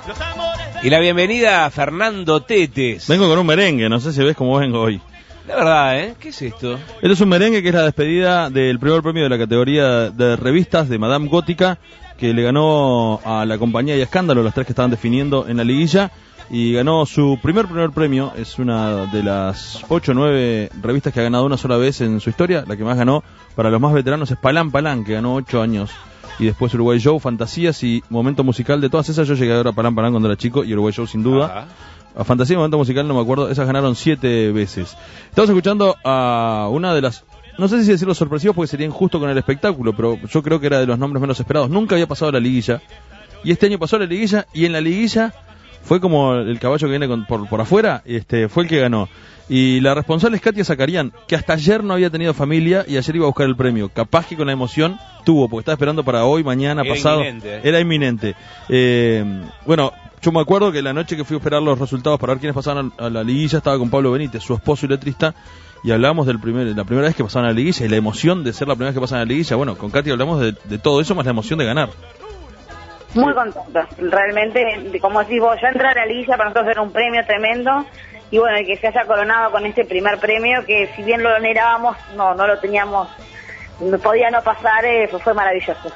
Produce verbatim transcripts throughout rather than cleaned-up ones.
Y la bienvenida a Fernando Tetes. Vengo con un merengue, no sé si ves cómo vengo hoy. La verdad, ¿eh? ¿Qué es esto? Esto es un merengue que es la despedida del primer premio de la categoría de revistas de Madame Gótica, que le ganó a La Compañía y a Escándalo, los tres que estaban definiendo en la liguilla, y ganó su primer primer premio. Es una de las ocho o nueve revistas que ha ganado una sola vez en su historia. La que más ganó para los más veteranos es Palán Palán, que ganó ocho años. Y después Uruguay Show, Fantasías y Momento Musical. De todas esas yo llegué a ver a Palán Palán cuando era chico, y Uruguay Show sin duda. Ajá. A Fantasía y Momento Musical no me acuerdo, esas ganaron siete veces. Estamos escuchando a una de las, no sé si decirlo sorpresivos porque sería injusto con el espectáculo, pero yo creo que era de los nombres menos esperados. Nunca había pasado la liguilla, y este año pasó la liguilla, y en la liguilla fue como el caballo que viene con, por, por afuera, este fue el que ganó. Y la responsable es Katia Zakarian, que hasta ayer no había tenido familia y ayer iba a buscar el premio. Capaz que con la emoción tuvo, porque estaba esperando para hoy, mañana, era pasado. Inminente. Era inminente. Eh, bueno, yo me acuerdo que la noche que fui a esperar los resultados para ver quiénes pasaban a la liguilla, estaba con Pablo Benítez, su esposo y letrista, y hablábamos del primer, la primera vez que pasaban a la liguilla y la emoción de ser la primera vez que pasaban a la liguilla. Bueno, con Katia hablamos de, de todo eso, más la emoción de ganar. Muy contenta, realmente, como decís vos, ya entrar a la liguilla para nosotros era un premio tremendo. Y bueno, el que se haya coronado con este primer premio, que si bien lo anhelábamos, no, no lo teníamos, no podía no pasar, eh, fue maravilloso.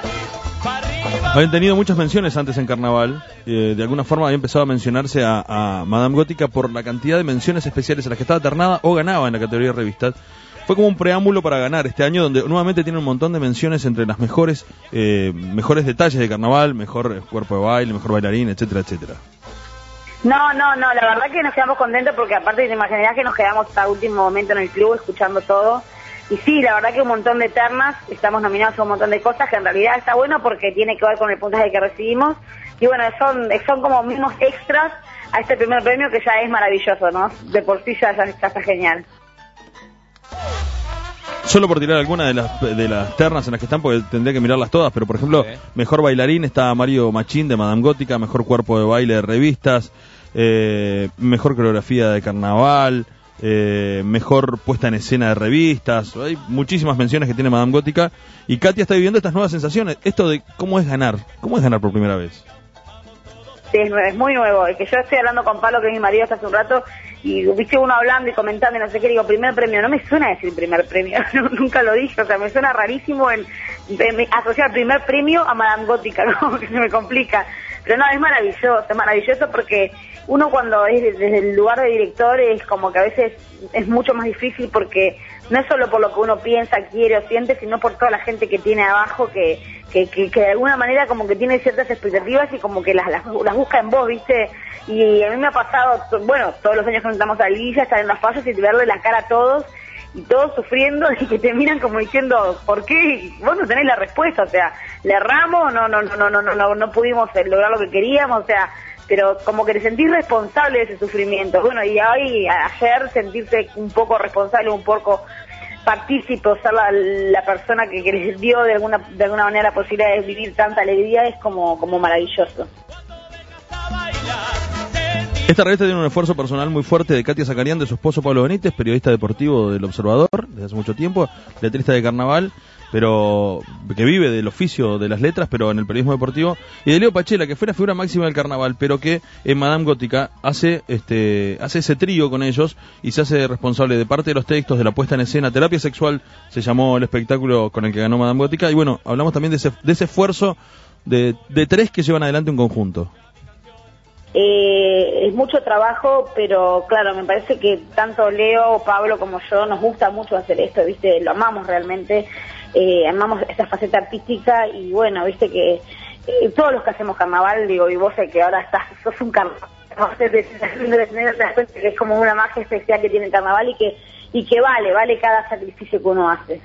Habían tenido muchas menciones antes en Carnaval, eh, de alguna forma había empezado a mencionarse a, a Madame Gótica por la cantidad de menciones especiales a las que estaba ternada o ganaba en la categoría de revistas. Fue como un preámbulo para ganar este año, donde nuevamente tiene un montón de menciones entre las mejores, eh, mejores detalles de Carnaval, mejor cuerpo de baile, mejor bailarín, etcétera, etcétera. No, no, no, la verdad que nos quedamos contentos porque aparte te imaginarás que nos quedamos hasta último momento en el club escuchando todo. Y sí, la verdad que un montón de ternas, estamos nominados a un montón de cosas que en realidad está bueno porque tiene que ver con el puntaje que recibimos. Y bueno, son son como mismos extras a este primer premio que ya es maravilloso, ¿no? De por sí ya, ya, ya está genial. Solo por tirar alguna de las de las ternas en las que están, porque tendría que mirarlas todas, pero por ejemplo, sí. Mejor bailarín está Mario Machín de Madame Gótica, mejor cuerpo de baile de revistas, eh, mejor coreografía de Carnaval, eh, mejor puesta en escena de revistas. Hay muchísimas menciones que tiene Madame Gótica, y Katia está viviendo estas nuevas sensaciones, esto de cómo es ganar, cómo es ganar por primera vez. Sí, es, es muy nuevo, es que yo estoy hablando con Pablo, que es mi marido, hasta hace un rato, y viste uno hablando y comentando y no sé qué, digo, primer premio, no me suena decir primer premio, nunca lo dije, o sea, me suena rarísimo en, en asociar primer premio a Madame Gótica, ¿no? Que se me complica, pero no, es maravilloso, es maravilloso porque uno cuando es desde el lugar de director es como que a veces es mucho más difícil porque no es solo por lo que uno piensa, quiere o siente, sino por toda la gente que tiene abajo que que, que, que de alguna manera como que tiene ciertas expectativas y como que las, las, las busca en vos, ¿viste? Y a mí me ha pasado, bueno, todos los años que nos estamos a la liguilla, estar en las fallas y verle la cara a todos y todos sufriendo y que te miran como diciendo, ¿por qué? Y vos no tenés la respuesta, o sea, ¿le erramos? No, no, no, no, no, no, no, no pudimos lograr lo que queríamos, o sea, pero como que te sentís responsable de ese sufrimiento. Bueno, y hoy, ayer, sentirte un poco responsable, un poco partícipe, ser la, la persona que, que les dio de alguna de alguna manera la posibilidad de vivir tanta alegría es como, como maravilloso. Esta revista tiene un esfuerzo personal muy fuerte de Katia Zakarian, de su esposo Pablo Benítez, periodista deportivo del Observador desde hace mucho tiempo, letrista de Carnaval, pero que vive del oficio de las letras, pero en el periodismo deportivo, y de Leo Pachela, que fue la figura máxima del Carnaval, pero que en Madame Gótica hace este hace ese trío con ellos y se hace responsable de parte de los textos, de la puesta en escena. Terapia Sexual se llamó el espectáculo con el que ganó Madame Gótica, y bueno, hablamos también de ese, de ese esfuerzo de, de tres que llevan adelante un conjunto. Eh, es mucho trabajo, pero claro, me parece que tanto Leo, Pablo como yo nos gusta mucho hacer esto, ¿viste? Lo amamos realmente, eh, amamos esa faceta artística y bueno, ¿viste? Que eh, todos los que hacemos carnaval, digo, y vos sé que ahora estás, sos un carnaval, te das cuenta que es como una magia especial que tiene el carnaval y que, y que vale, vale cada sacrificio que uno hace.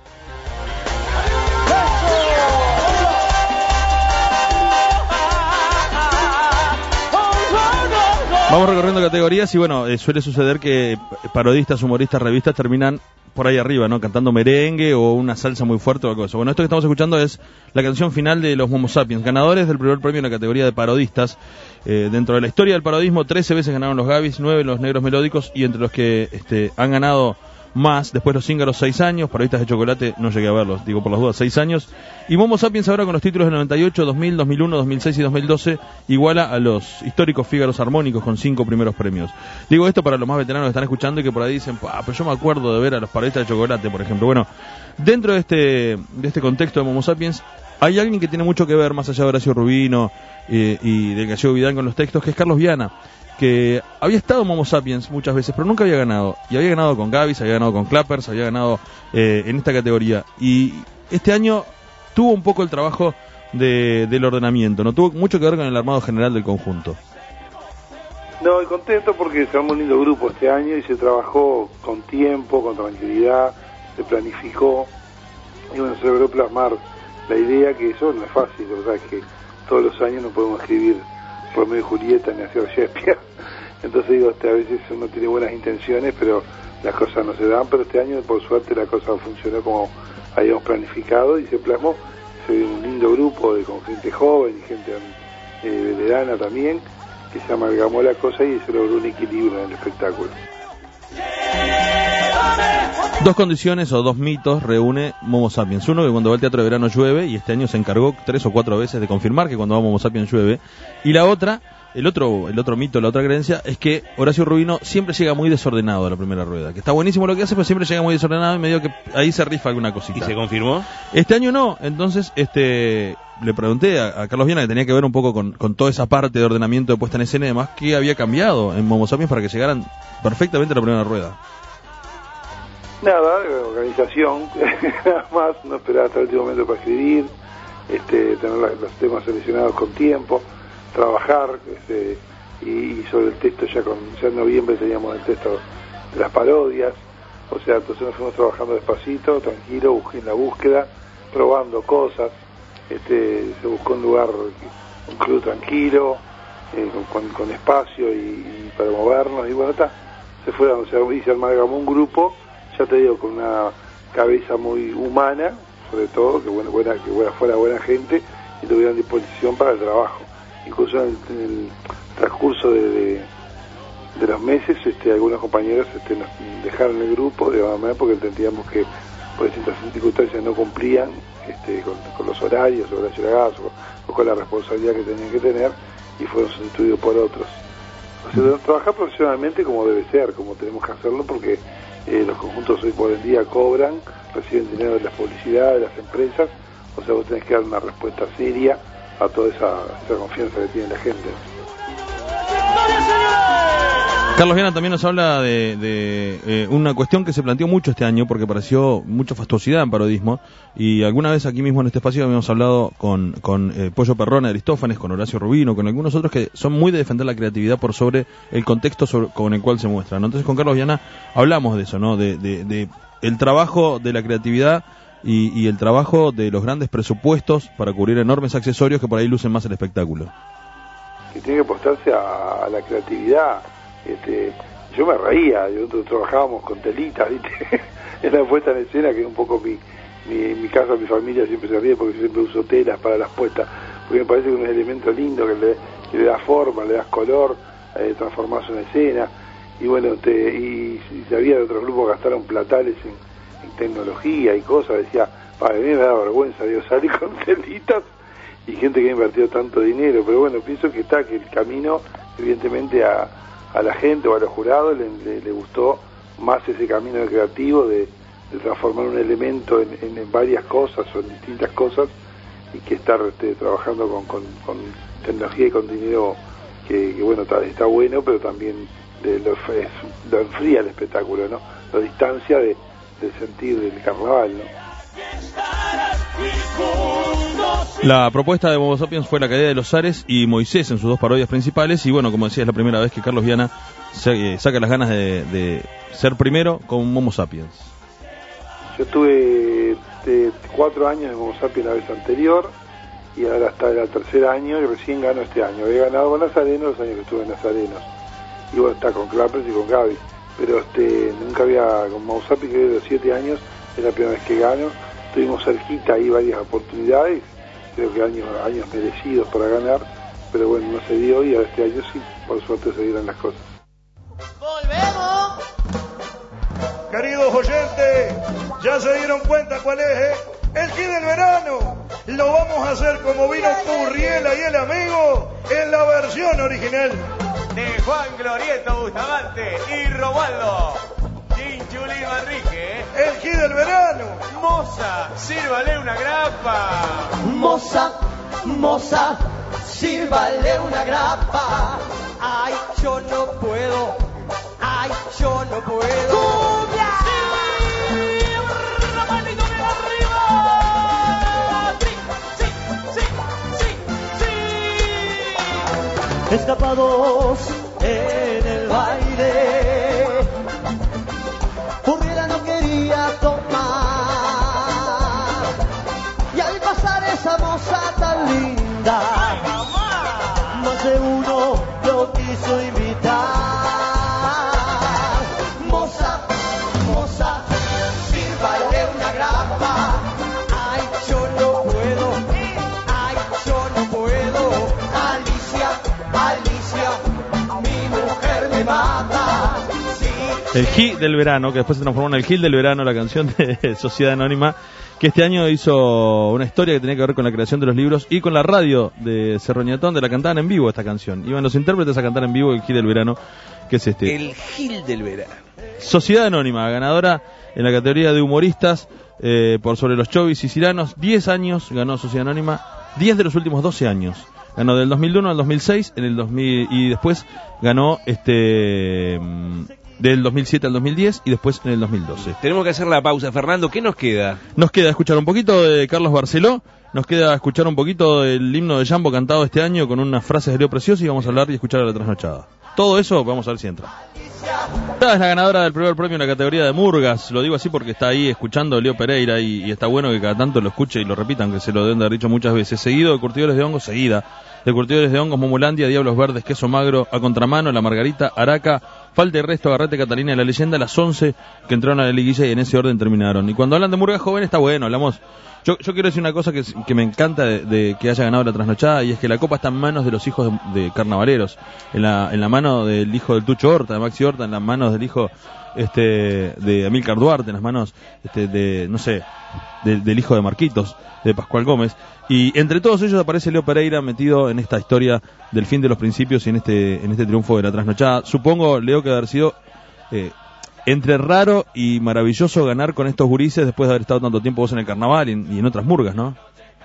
Vamos recorriendo categorías y bueno, eh, suele suceder que parodistas, humoristas, revistas terminan por ahí arriba, ¿no? Cantando merengue o una salsa muy fuerte o algo así. Bueno, esto que estamos escuchando es la canción final de los Homo Sapiens, ganadores del primer premio en la categoría de parodistas. Eh, dentro de la historia del parodismo, trece veces ganaron los Gavis, nueve los Negros Melódicos, y entre los que este, han ganado más. Después Los Cíngaros, seis años. Parodistas de Chocolate, no llegué a verlos, digo por las dudas, seis años. Y Momo Sapiens ahora con los títulos del noventa y ocho, dos mil, dos mil uno, dos mil seis y dos mil doce, iguala a los históricos Fígaros Armónicos con cinco primeros premios. Digo esto para los más veteranos que están escuchando y que por ahí dicen, pero yo me acuerdo de ver a los Parodistas de Chocolate, por ejemplo. Bueno, dentro de este, de este contexto de Momo Sapiens, hay alguien que tiene mucho que ver, más allá de Horacio Rubino eh, y del Gallego Vidal con los textos, que es Carlos Viana, que había estado en Momo Sapiens muchas veces, pero nunca había ganado. Y había ganado con Gavis, había ganado con Clappers, había ganado eh, en esta categoría. Y este año tuvo un poco el trabajo de, del ordenamiento, no tuvo mucho que ver con el armado general del conjunto. No, y contento porque se armó un lindo grupo este año y se trabajó con tiempo, con tranquilidad, se planificó y bueno, se logró plasmar la idea, que eso no es fácil, la verdad es que todos los años no podemos escribir Romeo y Julieta ni hacer Shakespeare. Entonces digo, este, a veces uno tiene buenas intenciones, pero las cosas no se dan, pero este año por suerte la cosa funcionó como habíamos planificado y se plasmó, se dio un lindo grupo de, con gente joven y gente eh, veterana también, que se amalgamó la cosa y se logró un equilibrio en el espectáculo. Dos condiciones o dos mitos reúne Momo Sapiens. Uno, que cuando va al Teatro de Verano llueve, y este año se encargó tres o cuatro veces de confirmar que cuando va a Momo Sapiens llueve. Y la otra, el otro el otro mito, la otra creencia, es que Horacio Rubino siempre llega muy desordenado a la primera rueda. Que está buenísimo lo que hace, pero siempre llega muy desordenado y medio que ahí se rifa alguna cosita. ¿Y se confirmó? Este año no, entonces este le pregunté a, a Carlos Viana, que tenía que ver un poco con, con toda esa parte de ordenamiento de puesta en escena y demás, qué había cambiado en Momo Sapiens para que llegaran perfectamente a la primera rueda. Nada, organización, nada más, no esperar hasta el último momento para escribir, este, tener la, los temas seleccionados con tiempo, trabajar, este, y, y sobre el texto ya con ya en noviembre teníamos el texto de las parodias, o sea, entonces nos fuimos trabajando despacito, tranquilo, en la búsqueda, probando cosas, este, se buscó un lugar, un club tranquilo, eh, con, con espacio y, y para movernos, y bueno, está, se fue, o sea, y se amalgamó un grupo, ya te digo, con una cabeza muy humana, sobre todo, que bueno, buena, que buena, fuera buena gente y tuvieran disposición para el trabajo. Incluso en el, en el transcurso de, de, de los meses, este, algunos compañeros este, nos dejaron el grupo de alguna manera porque entendíamos que por distintas circunstancias no cumplían este, con, con los horarios, Horacio Lagazo, o con la responsabilidad que tenían que tener, y fueron sustituidos por otros. O sea, trabajar profesionalmente como debe ser, como tenemos que hacerlo, porque Eh, los conjuntos hoy por el día cobran, reciben dinero de las publicidades, de las empresas, o sea, vos tenés que dar una respuesta seria a toda esa, esa confianza que tiene la gente. Carlos Viana también nos habla de, de eh, una cuestión que se planteó mucho este año porque pareció mucha fastuosidad en parodismo, y alguna vez aquí mismo en este espacio habíamos hablado con, con eh, Pollo Perrone, Aristófanes, con Horacio Rubino, con algunos otros que son muy de defender la creatividad por sobre el contexto sobre, con el cual se muestra, ¿no? Entonces con Carlos Viana hablamos de eso, ¿no? De, de, de el trabajo de la creatividad y, y el trabajo de los grandes presupuestos para cubrir enormes accesorios que por ahí lucen más el espectáculo. Que tiene que apostarse a, a la creatividad. Este, yo me reía, nosotros trabajábamos con telitas, ¿viste? En la puesta en escena, que es un poco mi, mi, en mi casa, mi familia siempre se ríe porque yo siempre uso telas para las puestas, porque me parece que es un elemento lindo que le, que le da forma, le das color, eh, transformás una escena, y bueno, te, y si había de otros grupos que gastaron platales en, en tecnología y cosas, decía, para mí me da vergüenza, digo, salir con telitas y gente que ha invertido tanto dinero, pero bueno, pienso que está, que el camino, evidentemente, a a la gente o a los jurados le, le, le gustó más ese camino creativo de, de transformar un elemento en, en, en varias cosas o en distintas cosas, y que estar este, trabajando con, con, con tecnología y con dinero que, que bueno, está, está bueno, pero también de lo, es, lo enfría el espectáculo, ¿no? Lo distancia de, del sentir del carnaval, ¿no? La propuesta de Momo Sapiens fue La Caída de los Ares y Moisés en sus dos parodias principales, y bueno, como decía, es la primera vez que Carlos Viana se, eh, saca las ganas de, de ser primero con Momo Sapiens. Yo tuve de, cuatro años de Momo Sapiens la vez anterior, y ahora está el tercer año y recién gano este año. Había ganado con Nazareno los años que estuve en Nazarenos, y bueno, está con Clappers y con Gaby, pero este nunca había, con Momo Sapiens, que de los siete años es la primera vez que gano. Estuvimos cerquita ahí varias oportunidades, creo que años, años merecidos para ganar, pero bueno, no se dio, y a este año sí, por suerte se dieron las cosas. ¡Volvemos! Queridos amigos oyentes, ya se dieron cuenta cuál es, ¿eh? El hit del verano. Lo vamos a hacer como vino Turriela y el amigo en la versión original de Juan Glorieto Bustamante y Romualdo Chinchulín Manrique. El hit del verano. Moza, sírvale una grapa. Moza, moza, sírvale una grapa. Ay, yo no puedo. Ay, yo no puedo. ¡Cumbia! ¡Sí! ¡Romántico de arriba! ¡Sí, sí, sí, sí, sí! Escapados en el baile, Turriela no quería tomar, y al pasar esa moza tan linda, ¡ay, mamá! Más de uno lo quiso invitar. El hit del verano, que después se transformó en el hit del verano, la canción de Sociedad Anónima, que este año hizo una historia que tenía que ver con la creación de los libros y con la radio de Cerroñatón, de la cantaban en vivo esta canción. Iban los intérpretes a cantar en vivo el hit del verano, que es este. El hit del verano. Sociedad Anónima, ganadora en la categoría de humoristas eh, por Sobre los Chovis y Ciranos. diez años ganó Sociedad Anónima, diez de los últimos doce años. Ganó del dos mil uno al dos mil seis, en el dos mil, y después ganó este del dos mil siete al dos mil diez y después en el dos mil doce. Tenemos que hacer la pausa, Fernando. ¿Qué nos queda? Nos queda escuchar un poquito de Carlos Barceló, nos queda escuchar un poquito del himno de Jambo cantado este año con unas frases de Leo Precioso, y vamos a hablar y escuchar a la trasnochada. Todo eso vamos a ver si entra. Esta es la ganadora del primer premio en la categoría de Murgas. Lo digo así porque está ahí escuchando Leo Pereira y, y está bueno que cada tanto lo escuche y lo repitan, que se lo deben de haber dicho muchas veces. Seguido de Curtidores de Hongos, seguida de Curtidores de Hongos, Momulandia, Diablos Verdes, Queso Magro, A Contramano, La Margarita, Araca, Falta y Resto, Agarrete, Catalina y La Leyenda, las once que entraron a la liguilla y en ese orden terminaron. Y cuando hablan de Murgas joven está bueno, hablamos... Yo, yo quiero decir una cosa que, que me encanta de, de que haya ganado la trasnochada, y es que la copa está en manos de los hijos de, de carnavaleros, en la, en la mano del hijo del Tucho Horta, de Maxi Horta, en las manos del hijo este de Amílcar Duarte, en las manos este de, no sé, de, del hijo de Marquitos, de Pascual Gómez, y entre todos ellos aparece Leo Pereira metido en esta historia del fin de los principios y en este, en este triunfo de la trasnochada. Supongo, Leo, que haber sido... Eh, entre raro y maravilloso ganar con estos gurises después de haber estado tanto tiempo vos en el carnaval y en, y en otras murgas, ¿no?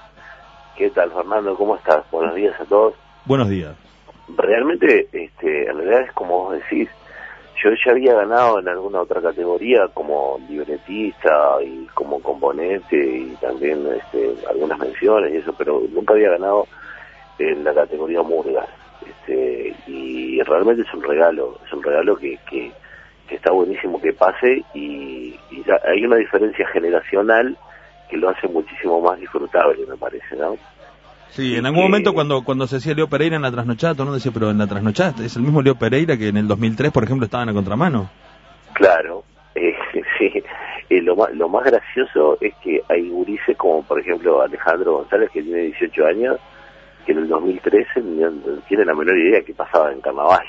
¿Qué tal, Fernando? ¿Cómo estás? Buenos días a todos. Buenos días. Realmente, este, en realidad es como vos decís, yo ya había ganado en alguna otra categoría como libretista y como componente y también este, algunas menciones y eso, pero nunca había ganado en la categoría murgas. Este, y realmente es un regalo, es un regalo que... que que está buenísimo que pase, y, y hay una diferencia generacional que lo hace muchísimo más disfrutable, me parece, ¿no? Sí, en algún que... momento cuando cuando se decía Leo Pereira en la trasnochada, todo el mundo decía, pero en la trasnochada es el mismo Leo Pereira que en el dos mil tres, por ejemplo, estaba en la contramano. Claro, eh, sí, eh, lo, más, lo más gracioso es que hay gurises como, por ejemplo, Alejandro González, que tiene dieciocho años, que en el dos mil trece no tiene la menor idea que pasaba en carnaval.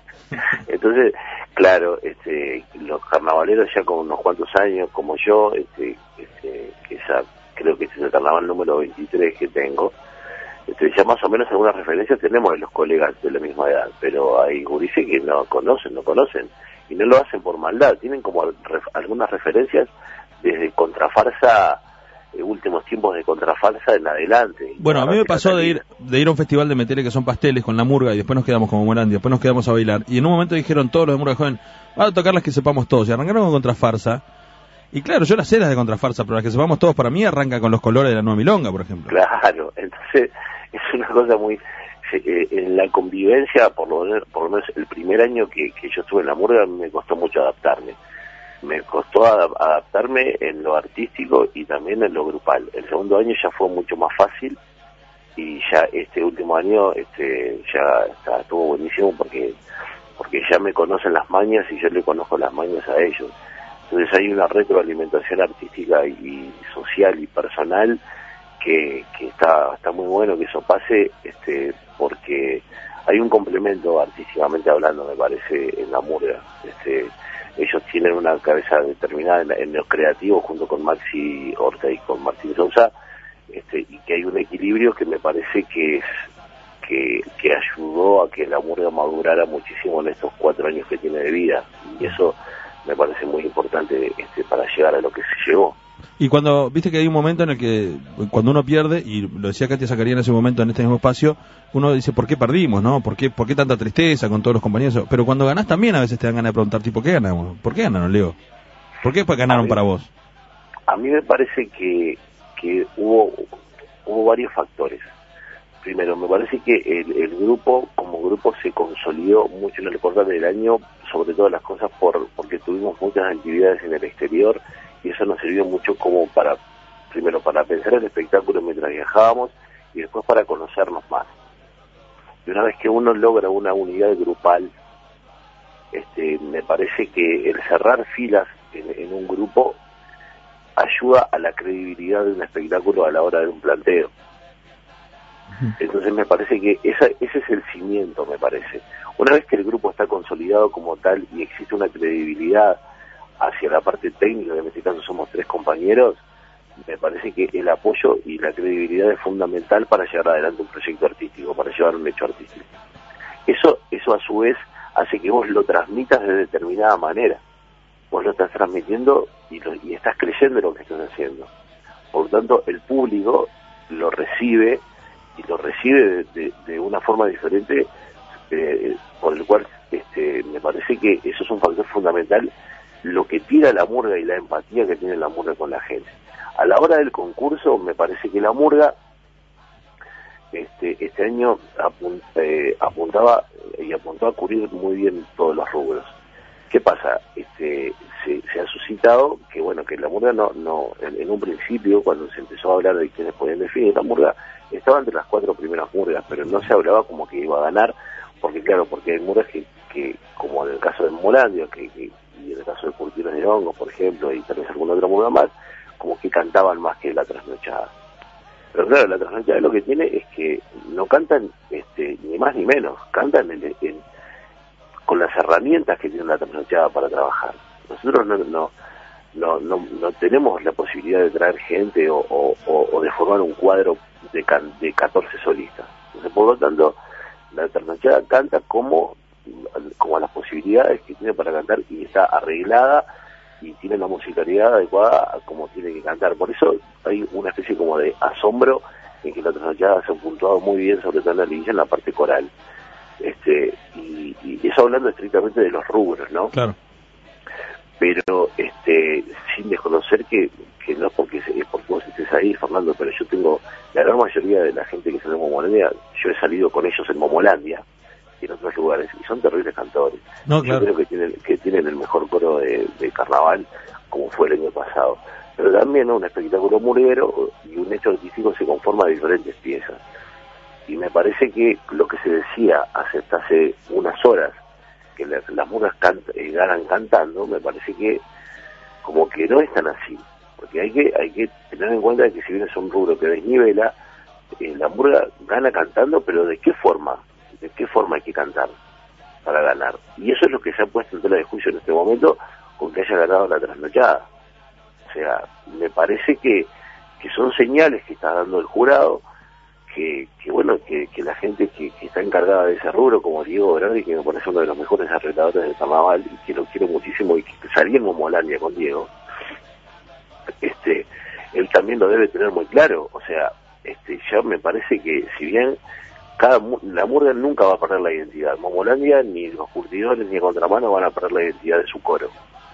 Entonces, claro, este, los carnavaleros ya con unos cuantos años, como yo, este, este, que ya creo que este es el carnaval número veintitrés que tengo, este, ya más o menos algunas referencias tenemos de los colegas de la misma edad, pero hay gurises que no conocen, no conocen, y no lo hacen por maldad, tienen como ref, algunas referencias desde Contrafarsa, eh, últimos tiempos de Contrafarsa en adelante. Bueno, a mí me pasó de ir de ir a un festival de metele que son pasteles con la murga, y después nos quedamos como Morandi, después nos quedamos a bailar, y en un momento dijeron todos los de Murga Joven, van a tocar las que sepamos todos, y arrancaron con Contrafarsa, y claro, yo las sé las de Contrafarsa, pero las que sepamos todos para mí arranca con los colores de la Nueva Milonga, por ejemplo. Claro, entonces es una cosa muy... Eh, en la convivencia, por lo, por lo menos el primer año que, que yo estuve en la murga, me costó mucho adaptarme. Me costó adaptarme en lo artístico y también en lo grupal. El segundo año ya fue mucho más fácil, y ya este último año este ya está, estuvo buenísimo porque porque ya me conocen las mañas y yo le conozco las mañas a ellos. Entonces hay una retroalimentación artística y social y personal que, que está está muy bueno que eso pase, este porque hay un complemento artísticamente hablando, me parece, en la murga. Este ellos tienen una cabeza determinada en, en lo creativo junto con Maxi Horta y con Martín Sousa, este, y que hay un equilibrio que me parece que es que, que ayudó a que la murga madurara muchísimo en estos cuatro años que tiene de vida, y eso me parece muy importante este, para llegar a lo que se llegó. Y cuando, viste que hay un momento en el que, cuando uno pierde, y lo decía Katia Zacarías en ese momento, en este mismo espacio, uno dice, ¿por qué perdimos, no? ¿Por qué, por qué tanta tristeza con todos los compañeros? Pero cuando ganás también a veces te dan ganas de preguntar, tipo, ¿por qué ganamos? ¿Por qué ganaron, Leo? ¿Por qué ganaron mí, para vos? A mí me parece que, que hubo, hubo varios factores. Primero, me parece que el, el grupo, como grupo, se consolidó mucho en el corte del año, sobre todas las cosas por porque tuvimos muchas actividades en el exterior, y eso nos sirvió mucho como para, primero, para pensar el espectáculo mientras viajábamos, y después para conocernos más. Y una vez que uno logra una unidad grupal, este, me parece que el cerrar filas en, en un grupo ayuda a la credibilidad de un espectáculo a la hora de un planteo. Entonces me parece que esa, ese es el cimiento, me parece. Una vez que el grupo está consolidado como tal y existe una credibilidad hacia la parte técnica, que en este caso somos tres compañeros, me parece que el apoyo y la credibilidad es fundamental para llevar adelante un proyecto artístico, para llevar un hecho artístico. Eso, eso a su vez hace que vos lo transmitas de determinada manera. Vos lo estás transmitiendo y, lo, y estás creyendo en lo que estás haciendo. Por lo tanto, el público lo recibe y lo recibe de, de, de una forma diferente, eh, por el cual este, me parece que eso es un factor fundamental, lo que tira la murga y la empatía que tiene la murga con la gente. A la hora del concurso, me parece que la murga este, este año apunt, eh, apuntaba y apuntó a cubrir muy bien todos los rubros. ¿Qué pasa? Este, se, se ha suscitado que, bueno, que la murga no, no en, en un principio, cuando se empezó a hablar de quiénes podían definir la murga, estaba entre las cuatro primeras murgas, pero no se hablaba como que iba a ganar, porque claro, porque hay murgas que, que como en el caso de Molandia, que, que, y en el caso de Curtidores de Hongos, por ejemplo, y tal vez alguna otra murga más, como que cantaban más que la trasnochada. Pero claro, la trasnochada lo que tiene es que no cantan este, ni más ni menos, cantan en, en, con las herramientas que tiene la trasnochada para trabajar. Nosotros no, no, no, no, no tenemos la posibilidad de traer gente o, o, o de formar un cuadro de, can, de catorce solistas. Entonces, por lo tanto, la trasnochada canta como, como a las posibilidades que tiene para cantar, y está arreglada y tiene la musicalidad adecuada a como tiene que cantar. Por eso hay una especie como de asombro en que la trasnochada se ha puntuado muy bien, sobre todo en la liguilla, en la parte coral. Este, y, y eso hablando estrictamente de los rubros, ¿no? Claro. Pero este, sin desconocer que, que no es porque, es porque vos estés ahí, Fernando, pero yo tengo, la gran mayoría de la gente que sale en Momolandia, yo he salido con ellos en Momolandia y en otros lugares, y son terribles cantores. No, claro. Yo creo que tienen, que tienen el mejor coro de, de carnaval, como fue el año pasado. Pero también, ¿no?, un espectáculo murguero y un hecho artístico se conforma de diferentes piezas. Y me parece que lo que se decía hace, hasta hace unas horas, que las, las murgas canta, eh, ganan cantando, me parece que como que no es tan así, porque hay que hay que tener en cuenta que si bien es un rubro que desnivela, eh, la murga gana cantando, pero ¿de qué forma? ¿De qué forma hay que cantar para ganar? Y eso es lo que se ha puesto en tela de juicio en este momento con que haya ganado la trasnochada. O sea, me parece que, que son señales que está dando el jurado, que, que bueno, que, que la gente que, que está encargada de ese rubro, como Diego Berardi, que me parece uno de los mejores arregladores del carnaval y que lo quiero muchísimo, y que salí en Momolandia con Diego, este, él también lo debe tener muy claro. O sea, este, ya me parece que si bien cada la murga nunca va a perder la identidad, Momolandia ni los curtidores ni Contramano van a perder la identidad de su coro,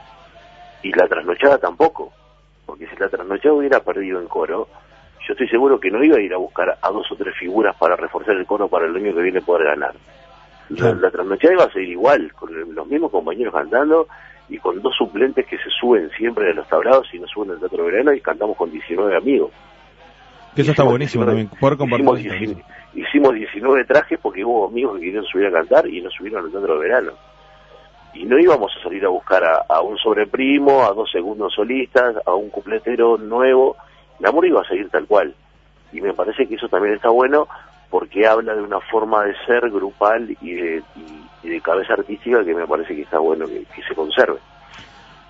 y la trasnochada tampoco, porque si la trasnochada hubiera perdido en coro, yo estoy seguro que no iba a ir a buscar a dos o tres figuras para reforzar el coro para el año que viene poder ganar. La, la trasnochada iba a seguir igual, con el, los mismos compañeros cantando y con dos suplentes que se suben siempre de los tablados y nos suben al Teatro Verano, y cantamos con diecinueve amigos. Que eso hicimos está buenísimo diecinueve, también, poder compartir. Hicimos, hicimos, hicimos diecinueve trajes porque hubo amigos que querían subir a cantar y nos subieron al Teatro Verano. Y no íbamos a salir a buscar a, a un sobreprimo, a dos segundos solistas, a un cupletero nuevo. La murga iba a seguir tal cual, y me parece que eso también está bueno, porque habla de una forma de ser grupal y de, y, y de cabeza artística que me parece que está bueno que, que se conserve.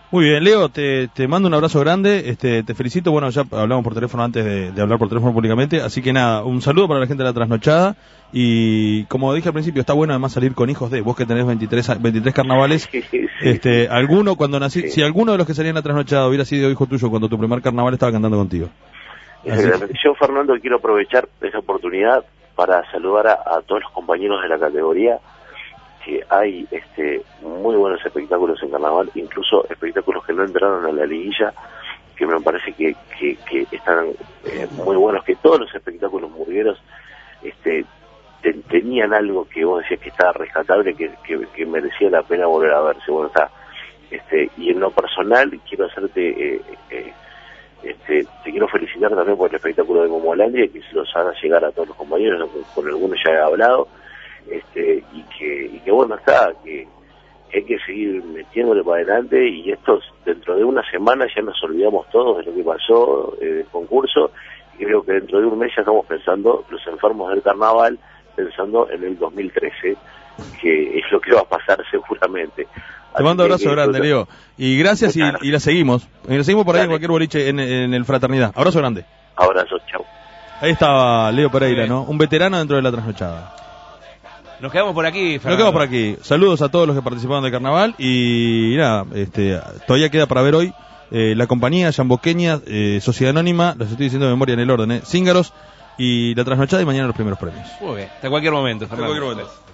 Muy bien, Leo, te, te mando un abrazo grande, este, te felicito, bueno, ya hablamos por teléfono antes de, de hablar por teléfono públicamente, así que nada, un saludo para la gente de la trasnochada, y como dije al principio, está bueno además salir con hijos de, vos que tenés veintitrés, veintitrés carnavales, Sí, sí, sí. este, alguno cuando nací, Sí. si alguno de los que salían en la trasnochada hubiera sido hijo tuyo cuando tu primer carnaval estaba cantando contigo. Exactamente. Yo, Fernando, quiero aprovechar esa oportunidad para saludar a, a todos los compañeros de la categoría, que hay este muy buenos espectáculos en carnaval, incluso espectáculos que no entraron a la liguilla, que me parece que, que, que están eh, muy buenos, que todos los espectáculos murgueros este te, tenían algo que vos decías que estaba rescatable, que, que, que merecía la pena volver a verse. Bueno, está, este, y en lo personal quiero hacerte eh, eh, este, te quiero felicitar también por el espectáculo de Momolandia, y que se los haga llegar a todos los compañeros, con algunos ya he hablado, este, y que, y que bueno, está, que, que hay que seguir metiéndole para adelante, y estos, dentro de una semana ya nos olvidamos todos de lo que pasó, eh, del concurso, y creo que dentro de un mes ya estamos pensando, los enfermos del carnaval, pensando en el dos mil trece, que es lo que va a pasar seguramente. Te mando Así abrazo que, grande, que, Leo. Y gracias, y, y la seguimos. Y la seguimos por ahí en cualquier boliche en, en el Fraternidad. Abrazo grande. Abrazos, chau. Ahí estaba Leo Pereira, ¿no? Un veterano dentro de la trasnochada. Nos quedamos por aquí, Fernando. Nos quedamos por aquí. Saludos a todos los que participaron del carnaval. Y nada, este, todavía queda para ver hoy eh, la compañía Yamboqueña, eh, Sociedad Anónima, los estoy diciendo de memoria en el orden, ¿eh? Cíngaros y la trasnochada, y mañana los primeros premios. Muy bien, hasta cualquier momento, Hasta Fernando. cualquier momento.